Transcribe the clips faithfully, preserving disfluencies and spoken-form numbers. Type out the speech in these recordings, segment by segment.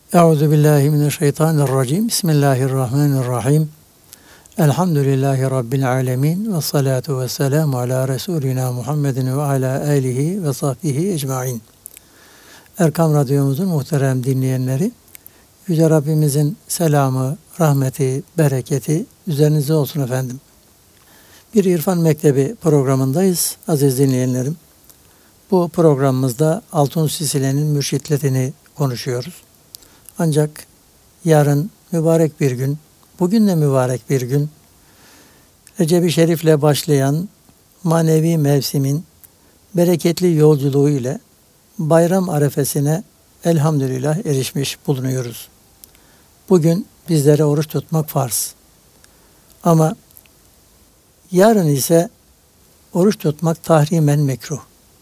Euzubillahimineşşeytanirracim. Bismillahirrahmanirrahim. Elhamdülillahi Rabbil alemin. Ve salatu ve selamu ala Resulina Muhammedin ve ala alihi ve sahbihi ecmain. Erkam Radyomuzun muhterem dinleyenleri, Yüce Rabbimizin selamı, rahmeti, bereketi üzerinize olsun efendim. Bir İrfan Mektebi programındayız aziz dinleyenlerim. Bu programımızda Altun Sisile'nin mürşitlerini konuşuyoruz. Ancak yarın mübarek bir gün, bugün de mübarek bir gün, Recep-i Şerif'le başlayan manevi mevsimin bereketli yolculuğu ile bayram arefesine elhamdülillah erişmiş bulunuyoruz. Bugün bizlere oruç tutmak farz. Ama yarın ise oruç tutmak tahrimen mekruh.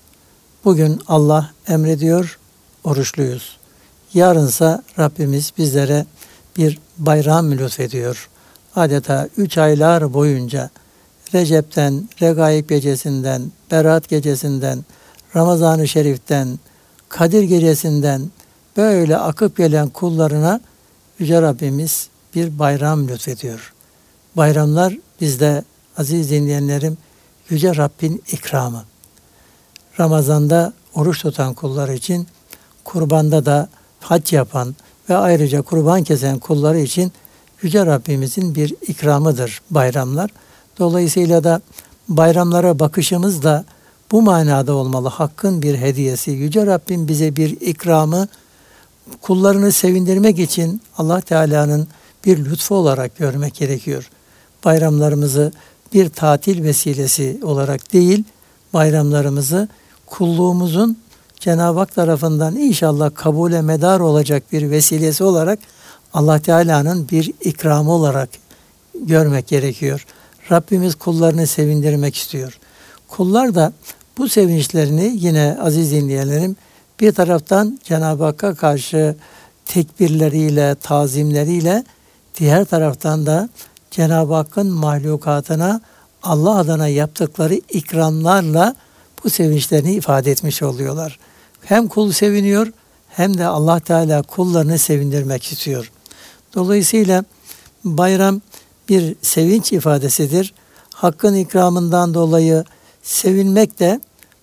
Bugün Allah emrediyor, oruçluyuz. Yarınsa Rabbimiz bizlere bir bayram lütfediyor. Adeta üç aylar boyunca Recep'ten, Regaib gecesinden, Berat gecesinden, Ramazan-ı Şerif'ten, Kadir gecesinden böyle akıp gelen kullarına Yüce Rabbimiz bir bayram lütfediyor. Bayramlar bizde aziz dinleyenlerim Yüce Rabbin ikramı. Ramazan'da oruç tutan kullar için, kurbanda da hac yapan ve ayrıca kurban kesen kulları için Yüce Rabbimizin bir ikramıdır bayramlar. Dolayısıyla da bayramlara bakışımız da bu manada olmalı. Hakkın bir hediyesi. Yüce Rabbim bize bir ikramı, kullarını sevindirmek için Allah Teala'nın bir lütfu olarak görmek gerekiyor. Bayramlarımızı bir tatil vesilesi olarak değil, bayramlarımızı kulluğumuzun Cenab-ı Hak tarafından inşallah kabule medar olacak bir vesilesi olarak Allah Teala'nın bir ikramı olarak görmek gerekiyor. Rabbimiz kullarını sevindirmek istiyor. Kullar da bu sevinçlerini yine aziz dinleyenlerim bir taraftan Cenab-ı Hakk'a karşı tekbirleriyle, tazimleriyle, diğer taraftan da Cenab-ı Hakk'ın mahlukatına Allah adına yaptıkları ikramlarla bu sevinçlerini ifade etmiş oluyorlar. Hem kul seviniyor hem de Allah Teala kullarını sevindirmek istiyor. Dolayısıyla bayram bir sevinç ifadesidir. Hakkın ikramından dolayı sevinmek de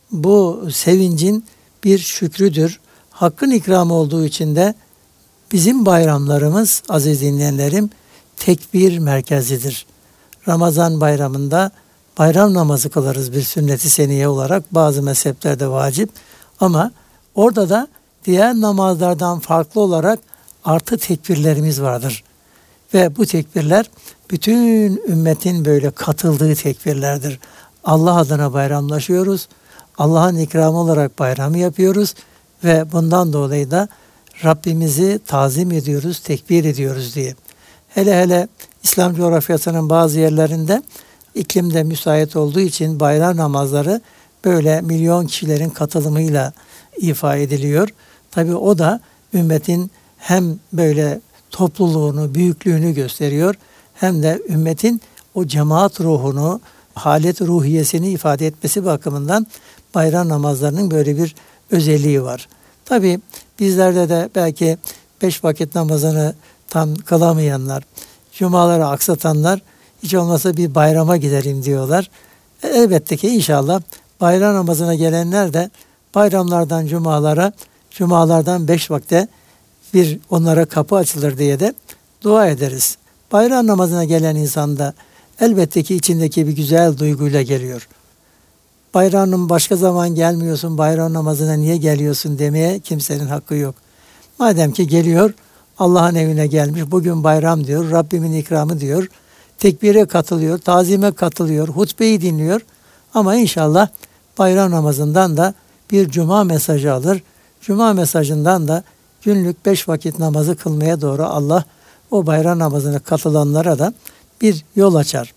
bu sevincin bir şükrüdür. Hakkın ikramı olduğu için de bizim bayramlarımız aziz dinleyenlerim tekbir merkezidir. Ramazan bayramında bayram namazı kılarız bir sünnet-i seniye olarak. Bazı mezheplerde vacip ama orada da diğer namazlardan farklı olarak artı tekbirlerimiz vardır. Ve bu tekbirler bütün ümmetin böyle katıldığı tekbirlerdir. Allah adına bayramlaşıyoruz. Allah'ın ikramı olarak bayram yapıyoruz ve bundan dolayı da Rabbimizi tazim ediyoruz, tekbir ediyoruz diye. Hele hele İslam coğrafyasının bazı yerlerinde iklimde müsait olduğu için bayram namazları böyle milyon kişilerin katılımıyla ifa ediliyor. Tabii o da ümmetin hem böyle topluluğunu, büyüklüğünü gösteriyor hem de ümmetin o cemaat ruhunu, halet ruhiyesini ifade etmesi bakımından bayram namazlarının böyle bir özelliği var. Tabii bizlerde de belki beş vakit namazını tam kılamayanlar, cumaları aksatanlar hiç olmazsa bir bayrama gidelim diyorlar. E, elbette ki inşallah bayram namazına gelenler de bayramlardan cumalara, cumalardan beş vakte bir onlara kapı açılır diye de dua ederiz. Bayram namazına gelen insan da elbette ki içindeki bir güzel duyguyla geliyor. Bayramın başka zaman gelmiyorsun, bayram namazına niye geliyorsun demeye kimsenin hakkı yok. Madem ki geliyor, Allah'ın evine gelmiş, bugün bayram diyor, Rabbimin ikramı diyor, tekbire katılıyor, tazime katılıyor, hutbeyi dinliyor. Ama inşallah bayram namazından da bir cuma mesajı alır. Cuma mesajından da günlük beş vakit namazı kılmaya doğru Allah o bayram namazına katılanlara da bir yol açar.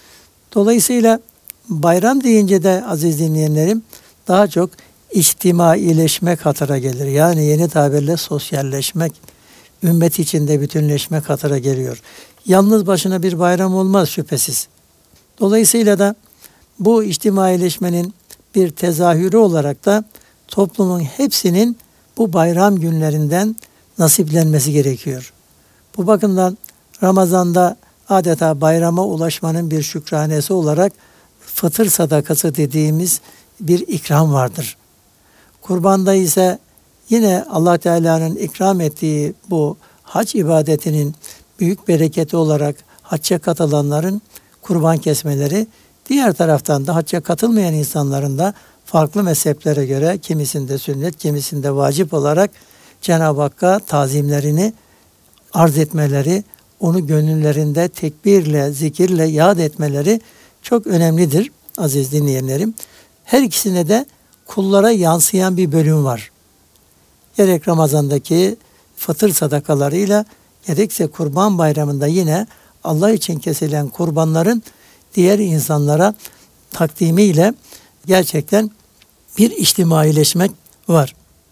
Dolayısıyla bayram deyince de aziz dinleyenlerim daha çok içtimaileşmek hatıra gelir. Yani yeni tabirle sosyalleşmek, ümmet içinde bütünleşmek hatıra geliyor. Yalnız başına bir bayram olmaz şüphesiz. Dolayısıyla da bu içtimaileşmenin bir tezahürü olarak da toplumun hepsinin bu bayram günlerinden nasiplenmesi gerekiyor. Bu bakımdan Ramazan'da adeta bayrama ulaşmanın bir şükranesi olarak fıtır sadakası dediğimiz bir ikram vardır. Kurbanda ise yine Allah Teala'nın ikram ettiği bu hac ibadetinin büyük bereketi olarak hacca katılanların kurban kesmeleri, diğer taraftan da hacca katılmayan insanların da farklı mezheplere göre kimisinde sünnet, kimisinde vacip olarak Cenab-ı Hakk'a tazimlerini arz etmeleri, onu gönüllerinde tekbirle, zikirle yad etmeleri çok önemlidir aziz dinleyenlerim. Her ikisine de kullara yansıyan bir bölüm var. Gerek Ramazan'daki fıtır sadakalarıyla, gerekse Kurban Bayramı'nda yine Allah için kesilen kurbanların diğer insanlara takdimiyle gerçekten bir içtimaileşmek var.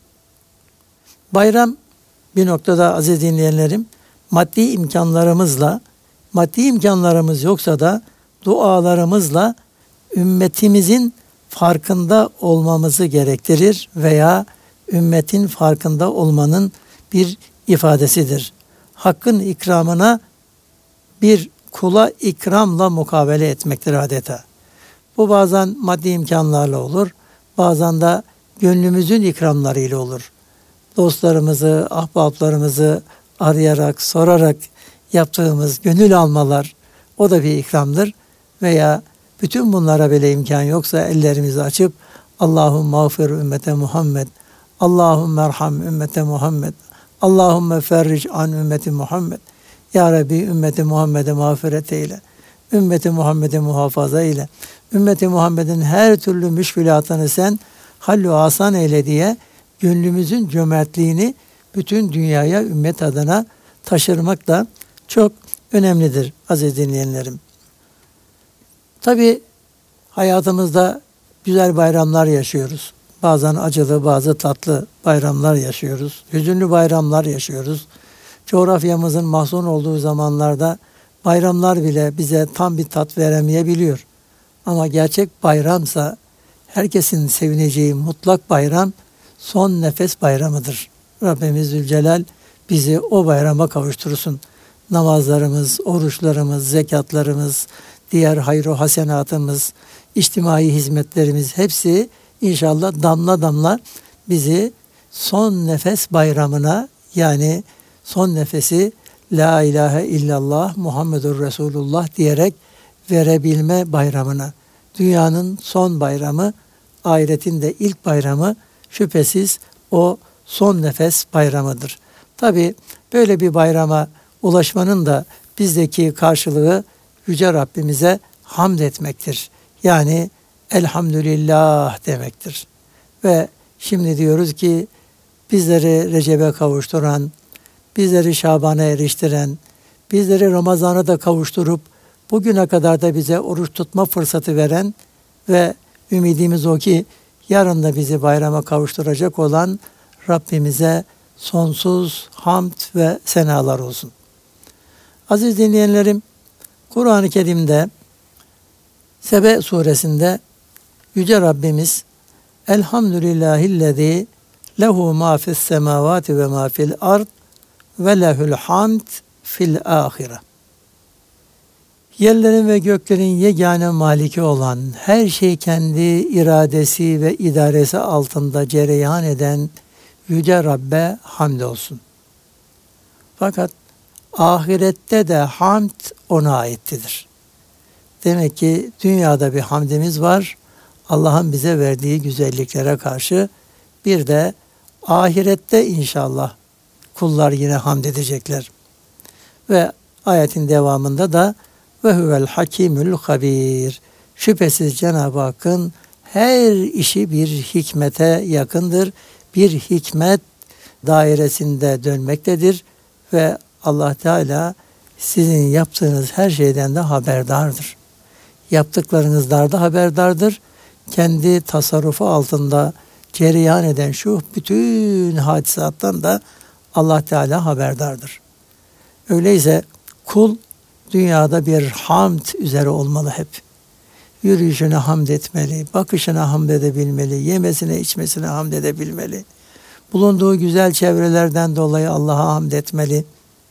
Bayram bir noktada aziz dinleyenlerim, maddi imkanlarımızla, maddi imkanlarımız yoksa da dualarımızla ümmetimizin farkında olmamızı gerektirir veya ümmetin farkında olmanın bir ifadesidir. Hakkın ikramına bir kula ikramla mukabele etmektir adeta. Bu bazen maddi imkanlarla olur, bazen de gönlümüzün ikramlarıyla olur. Dostlarımızı, ahbaplarımızı arayarak, sorarak yaptığımız gönül almalar, o da bir ikramdır. Veya bütün bunlara bile imkan yoksa ellerimizi açıp Allahümme mağfir ümmete Muhammed, Allahümme erham ümmete Muhammed, Allahümme ferric an ümmeti Muhammed. Ya Rabbi ümmeti Muhammed'e mağfiret eyle, ümmeti Muhammed'e muhafaza eyle, ümmeti Muhammed'in her türlü müşkülatını sen hallü asan eyle diye gönlümüzün cömertliğini bütün dünyaya ümmet adına taşırmak da çok önemlidir aziz dinleyenlerim. Tabi hayatımızda güzel bayramlar yaşıyoruz. Bazen acılı, bazı tatlı bayramlar yaşıyoruz. Hüzünlü bayramlar yaşıyoruz. Coğrafyamızın mahzun olduğu zamanlarda bayramlar bile bize tam bir tat veremeyebiliyor. Ama gerçek bayramsa, herkesin sevineceği mutlak bayram son nefes bayramıdır. Rabbimiz Zülcelal bizi o bayrama kavuştursun. Namazlarımız, oruçlarımız, zekatlarımız, diğer hayru hasenatımız, içtimai hizmetlerimiz hepsi inşallah damla damla bizi son nefes bayramına, yani son nefesi La ilahe illallah Muhammedur Resulullah diyerek verebilme bayramına. Dünyanın son bayramı, ahiretin de ilk bayramı şüphesiz o son nefes bayramıdır. Tabi böyle bir bayrama ulaşmanın da bizdeki karşılığı Yüce Rabbimize hamd etmektir. Yani elhamdülillah demektir. Ve şimdi diyoruz ki bizleri Recep'e kavuşturan, bizleri Şaban'a eriştiren, bizleri Ramazan'a da kavuşturup bugüne kadar da bize oruç tutma fırsatı veren ve ümidimiz o ki yarın da bizi bayrama kavuşturacak olan Rabbimize sonsuz hamd ve senalar olsun. Aziz dinleyenlerim, Kur'an-ı Kerim'de Sebe suresinde Yüce Rabbimiz Elhamdülillahillezî lehu mâ fis semâvâti ve mâ fil ard ve lehül hamd fil âhire. Yerlerin ve göklerin yegane maliki olan, her şey kendi iradesi ve idaresi altında cereyan eden Yüce Rabbe hamdolsun. Fakat ahirette de hamd ona aittidir. Demek ki dünyada bir hamdimiz var, Allah'ın bize verdiği güzelliklere karşı. Bir de ahirette inşallah kullar yine hamd edecekler. Ve ayetin devamında da ve huvel hakimül habir. Şüphesiz Cenab-ı Hakk'ın her işi bir hikmete yakındır. Bir hikmet dairesinde dönmektedir ve Allah Teala sizin yaptığınız her şeyden de haberdardır. Yaptıklarınızdan da haberdardır. Kendi tasarrufu altında cereyan eden şu bütün hadisattan da Allah Teala haberdardır. Öyleyse kul dünyada bir hamd üzere olmalı hep. Yürüyüşüne hamd etmeli, bakışına hamd edebilmeli, yemesine içmesine hamd edebilmeli. bulunduğu güzel çevrelerden dolayı Allah'a hamd etmeli.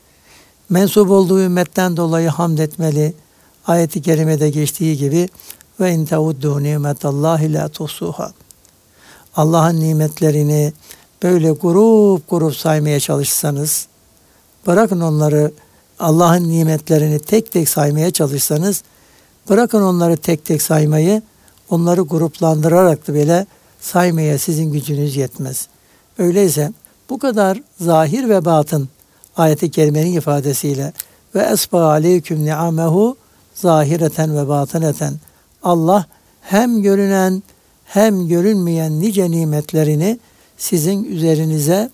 Mensup olduğu ümmetten dolayı hamd etmeli. Ayet-i kerimede geçtiği gibi ve in teuddu nimetallahi la tuhsuha. Allah'ın nimetlerini böyle grup grup saymaya çalışsanız, bırakın onları, Allah'ın nimetlerini tek tek saymaya çalışsanız, bırakın onları tek tek saymayı, onları gruplandırarak da bile saymaya sizin gücünüz yetmez. Öyleyse bu kadar zahir ve batın ayet-i kerimenin ifadesiyle ve esba aleyküm ni'amehu zahireten ve batıneten, Allah hem görünen hem görünmeyen nice nimetlerini sizin üzerinize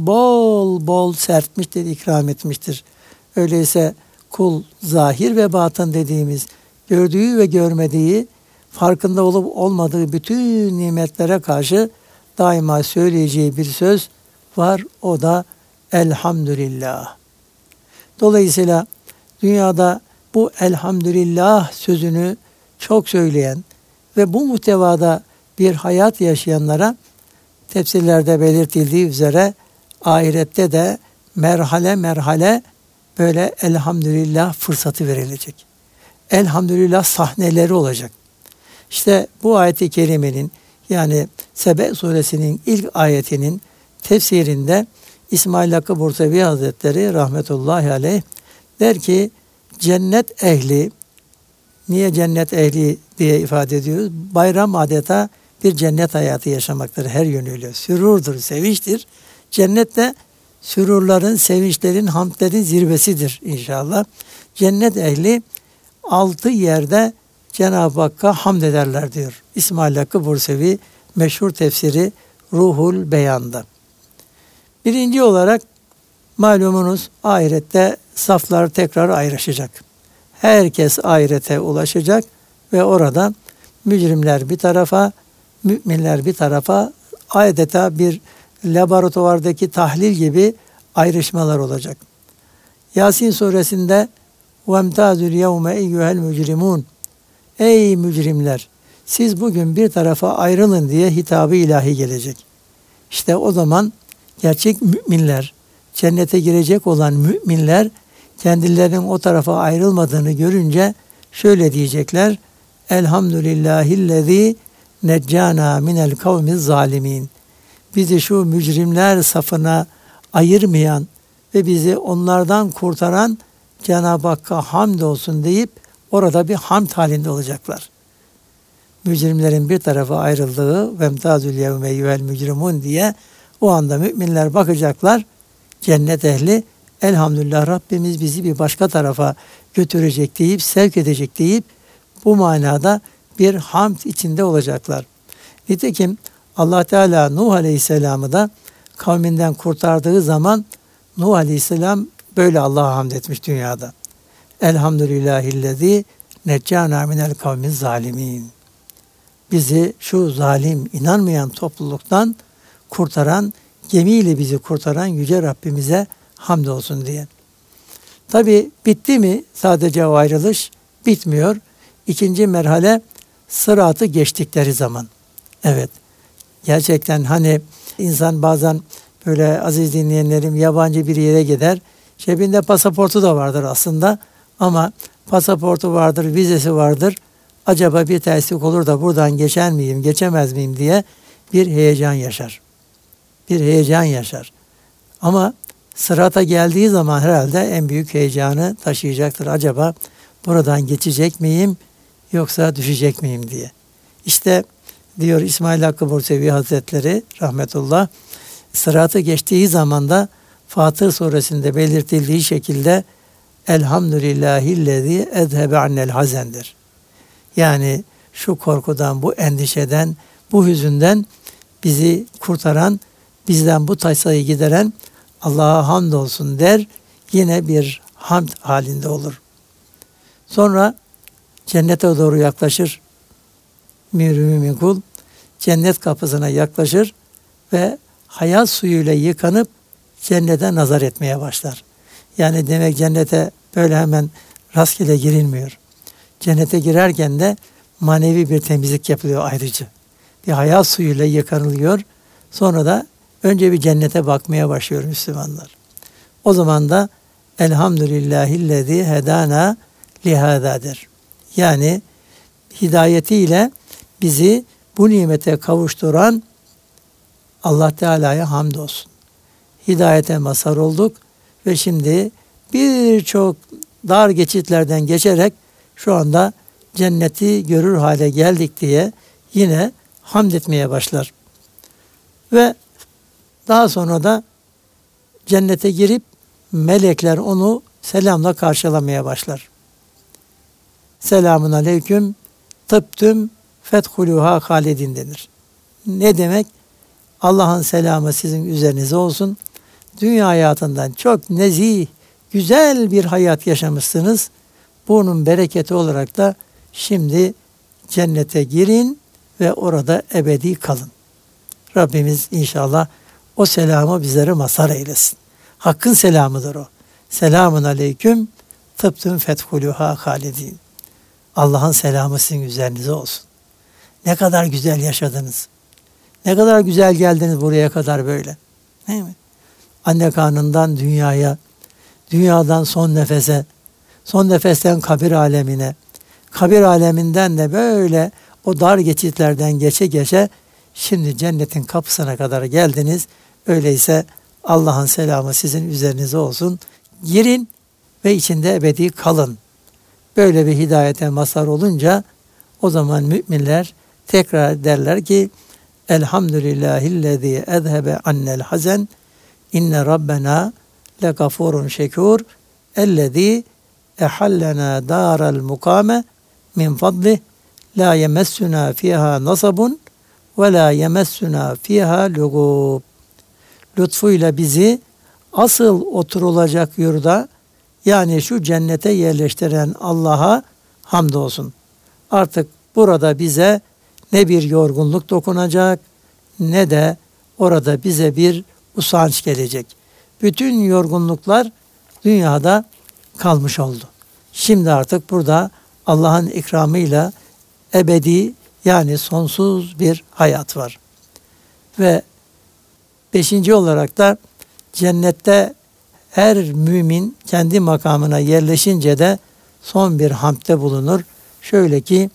bol bol serpmiştir, ikram etmiştir. Öyleyse kul zahir ve batın dediğimiz gördüğü ve görmediği, farkında olup olmadığı bütün nimetlere karşı daima söyleyeceği bir söz var. O da elhamdülillah. Dolayısıyla dünyada bu elhamdülillah sözünü çok söyleyen ve bu muhtevada bir hayat yaşayanlara tefsirlerde belirtildiği üzere ahirette de merhale merhale böyle elhamdülillah fırsatı verilecek. Elhamdülillah sahneleri olacak. İşte bu ayet-i kerimenin, yani Sebe suresinin ilk ayetinin tefsirinde İsmail Hakkı Bursevi Hazretleri rahmetullahi aleyh der ki, cennet ehli, niye cennet ehli diye ifade ediyoruz? Bayram adeta bir cennet hayatı yaşamaktır her yönüyle. Sürurdur, sevinçtir. Cennet de sürurların, sevinçlerin, hamdlerin zirvesidir inşallah. Cennet ehli altı yerde Cenab-ı Hakk'a hamd ederler diyor İsmail Hakkı Bursevi meşhur tefsiri Ruhul Beyan'da. Birinci olarak malumunuz ahirette saflar tekrar ayrışacak. Herkes ahirete ulaşacak ve orada mücrimler bir tarafa, müminler bir tarafa, adeta bir laboratuvardaki tahlil gibi ayrışmalar olacak. Yasin suresinde وَمْتَازُ الْيَوْمَ اَيُّهَا الْمُجْرِمُونَ Ey mücrimler! Siz bugün bir tarafa ayrılın diye hitabı ilahi gelecek. İşte o zaman gerçek müminler, cennete girecek olan müminler kendilerinin o tarafa ayrılmadığını görünce şöyle diyecekler: Elhamdülillahillezî neccana minel kavmiz zalimin. Bizi şu mücrimler safına ayırmayan ve bizi onlardan kurtaran Cenab-ı Hakk'a hamdolsun deyip orada bir hamd halinde olacaklar. Mücrimlerin bir tarafa ayrıldığı vemtazül yevme eyyuhel mücrimun diye o anda müminler bakacaklar. Cennet ehli elhamdülillah Rabbimiz bizi bir başka tarafa götürecek deyip, sevk edecek deyip bu manada bir hamd içinde olacaklar. Nitekim Allah Teala Nuh Aleyhisselam'ı da kavminden kurtardığı zaman Nuh Aleyhisselam böyle Allah'a hamd etmiş dünyada. Elhamdülillahillezî neccana minel kavmiz zalimin. Bizi şu zalim, inanmayan topluluktan kurtaran, gemiyle bizi kurtaran yüce Rabbimize hamdolsun diye. Tabi bitti mi sadece o ayrılış? Bitmiyor. İkinci merhale sıratı geçtikleri zaman. Evet, gerçekten hani insan bazen böyle aziz dinleyenlerim yabancı bir yere gider. Cebinde pasaportu da vardır aslında ama pasaportu vardır, vizesi vardır. Acaba bir terslik olur da buradan geçer miyim, geçemez miyim diye bir heyecan yaşar. Bir heyecan yaşar. Ama sırata geldiği zaman herhalde en büyük heyecanı taşıyacaktır. Acaba buradan geçecek miyim yoksa düşecek miyim diye. İşte diyor İsmail Hakkı Bursevi Hazretleri rahmetullah, sıratı geçtiği zaman da Fatır suresinde belirtildiği şekilde Elhamdülillahillezî ezhebe annel hazendir. Yani şu korkudan, bu endişeden, bu hüzünden bizi kurtaran, bizden bu tasayı gideren Allah'a hamdolsun der. Yine bir hamd halinde olur. Sonra cennete doğru yaklaşır. Mümin kul cennet kapısına yaklaşır ve hayat suyuyla yıkanıp cennete nazar etmeye başlar. Yani demek cennete böyle hemen rastgele girilmiyor. Cennete girerken de manevi bir temizlik yapılıyor ayrıca. Bir hayat suyuyla yıkanılıyor. Sonra da Önce bir cennete bakmaya başlıyor Müslümanlar. O zaman da elhamdülillahillezî hedâna lihâzâdır. Yani hidayetiyle bizi bu nimete kavuşturan Allah Teala'ya hamdolsun. Hidayete mazhar olduk ve şimdi birçok dar geçitlerden geçerek şu anda cenneti görür hale geldik diye yine hamd etmeye başlar. Ve daha sonra da cennete girip melekler onu selamla karşılamaya başlar. Selamun aleyküm tıptüm fethuluha halidin denir. Ne demek? Allah'ın selamı sizin üzerinize olsun. Dünya hayatından çok nezih, güzel bir hayat yaşamışsınız. Bunun bereketi olarak da şimdi cennete girin ve orada ebedi kalın. Rabbimiz inşallah o selamı bizlere mazhar eylesin. Hakkın selamıdır o. Selamun aleyküm tıptüm fethuluha halidin. Allah'ın selamı sizin üzerinize olsun. Ne kadar güzel yaşadınız. Ne kadar güzel geldiniz buraya kadar böyle. Değil mi? Anne karnından dünyaya, dünyadan son nefese, son nefesten kabir alemine, kabir aleminden de böyle o dar geçitlerden geçe geçe şimdi cennetin kapısına kadar geldiniz. Öyleyse Allah'ın selamı sizin üzerinize olsun. Girin ve içinde ebedi kalın. Böyle bir hidayete mazhar olunca o zaman müminler tekrar derler ki elhamdülillahillezî ezhebe annel hazen inne rabbena legafurun şekur ellezî ehallena daral mukame min fadlih la yemessuna fiha nasabun ve la yemessuna fiha lugub. Lütfuyla bizi asıl oturulacak yurda yani şu cennete yerleştiren Allah'a hamdolsun. Artık burada bize ne bir yorgunluk dokunacak ne de orada bize bir usanç gelecek. Bütün yorgunluklar dünyada kalmış oldu. Şimdi artık burada Allah'ın ikramıyla ebedi yani sonsuz bir hayat var. Ve beşinci olarak da cennette her mümin kendi makamına yerleşince de son bir hamdde bulunur. Şöyle ki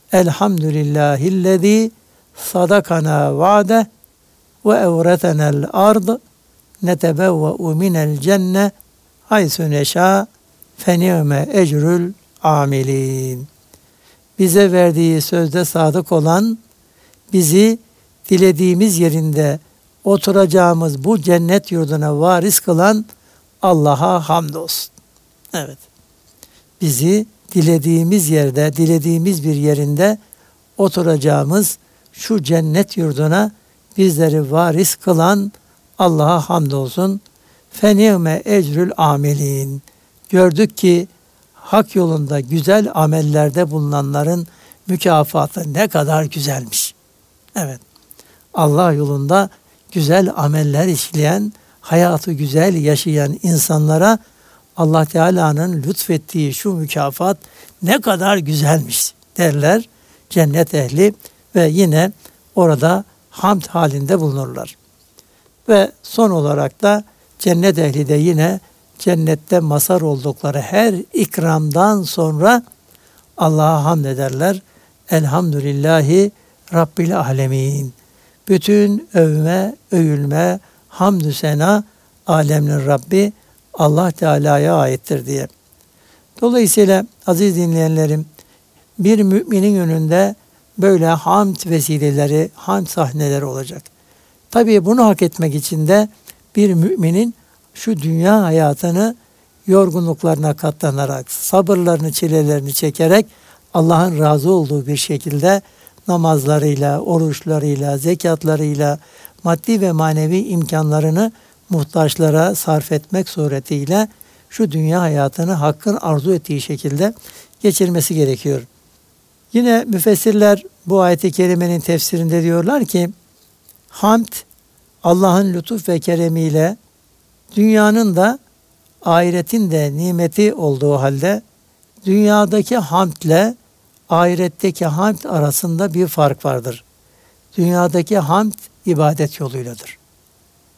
elhamdülillahillezî sadakana va'de ve evretenel ard netebevve'u minel cenne haysu neşâ feni'me ecrül amilin. Bize verdiği sözde sadık olan, bizi dilediğimiz yerinde oturacağımız bu cennet yurduna varis kılan Allah'a hamdolsun. Evet. Bizi dilediğimiz yerde, dilediğimiz bir yerinde oturacağımız şu cennet yurduna bizleri varis kılan Allah'a hamdolsun. Feni'me ecrül amilin. Gördük ki hak yolunda güzel amellerde bulunanların mükafatı ne kadar güzelmiş. Evet. Allah yolunda güzel ameller işleyen, hayatı güzel yaşayan insanlara Allah Teala'nın lütfettiği şu mükafat ne kadar güzelmiş derler cennet ehli ve yine orada hamd halinde bulunurlar. Ve son olarak da cennet ehli de yine cennette mazhar oldukları her ikramdan sonra Allah'a hamd ederler. Elhamdülillahi Rabbil alemin. Bütün övme, övülme, hamdü sena alemlerin Rabbi Allah Teala'ya aittir diye. Dolayısıyla aziz dinleyenlerim, bir müminin önünde böyle hamd vesileleri, hamd sahneleri olacak. Tabii bunu hak etmek için de bir müminin şu dünya hayatını yorgunluklarına katlanarak, sabırlarını, çilelerini çekerek Allah'ın razı olduğu bir şekilde namazlarıyla, oruçlarıyla, zekatlarıyla, maddi ve manevi imkanlarını muhtaçlara sarf etmek suretiyle şu dünya hayatını Hakk'ın arzu ettiği şekilde geçirmesi gerekiyor. Yine müfessirler bu ayet-i kerimenin tefsirinde diyorlar ki, hamd Allah'ın lütuf ve keremiyle dünyanın da ahiretin de nimeti olduğu halde dünyadaki hamdle ahiretteki hamd arasında bir fark vardır. Dünyadaki hamd ibadet yoluyladır.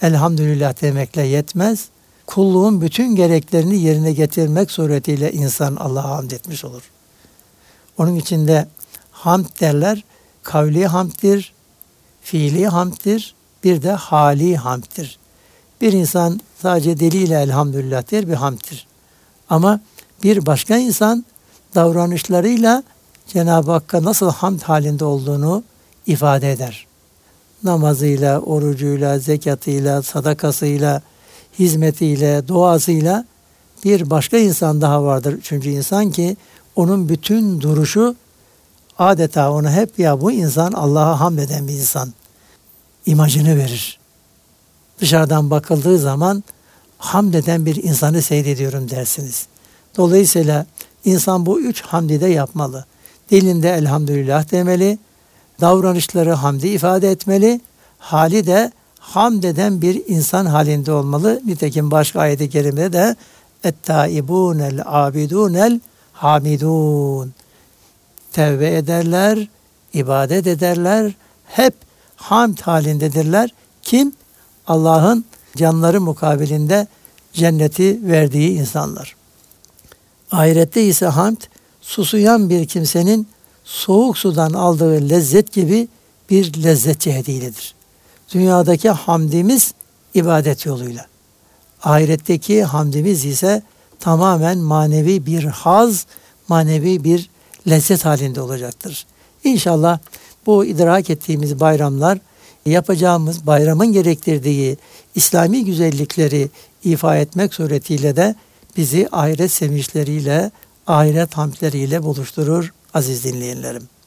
elhamdülillah demekle yetmez. Kulluğun bütün gereklerini yerine getirmek suretiyle insan Allah'a hamd etmiş olur. Onun için de hamd derler, kavli hamddir, fiili hamddir, bir de hali hamddir. Bir insan sadece diliyle elhamdülillah der, bir hamddir. Ama bir başka insan davranışlarıyla Cenab-ı Hakk'a nasıl hamd halinde olduğunu ifade eder. Namazıyla, orucuyla, zekatıyla, sadakasıyla, hizmetiyle, duasıyla bir başka insan daha vardır. Üçüncü insan ki onun bütün duruşu adeta ona hep ya bu insan Allah'a hamd eden bir insan imajını verir. Dışarıdan bakıldığı zaman hamd eden bir insanı seyrediyorum dersiniz. Dolayısıyla insan bu üç hamdi de yapmalı. Dilinde elhamdülillah demeli, davranışları hamdi ifade etmeli, hali de hamd eden bir insan halinde olmalı. Nitekim başka ayet-i kerimede de et-taibûnel âbidûnel hamidûn. Tevbe ederler, ibadet ederler, hep hamd halindedirler. Kim? Allah'ın canları mukabilinde cenneti verdiği insanlar. Ahirette ise hamd, susuyan bir kimsenin soğuk sudan aldığı lezzet gibi bir lezzet cihetiyle. Dünyadaki hamdimiz ibadet yoluyla. Ahiretteki hamdimiz ise tamamen manevi bir haz, manevi bir lezzet halinde olacaktır. İnşallah bu idrak ettiğimiz bayramlar, yapacağımız bayramın gerektirdiği İslami güzellikleri ifa etmek suretiyle de bizi ahiret sevinçleriyle, ahiret hamdleriyle buluşturur aziz dinleyenlerim.